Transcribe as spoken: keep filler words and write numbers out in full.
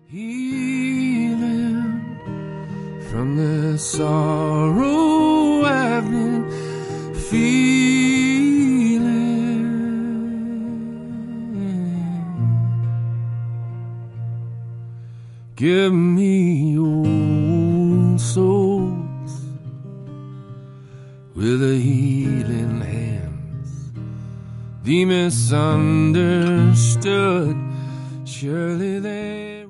Healing from the sorrow I've been feeling. Give me old souls with a healing hands, the misunderstood, surely they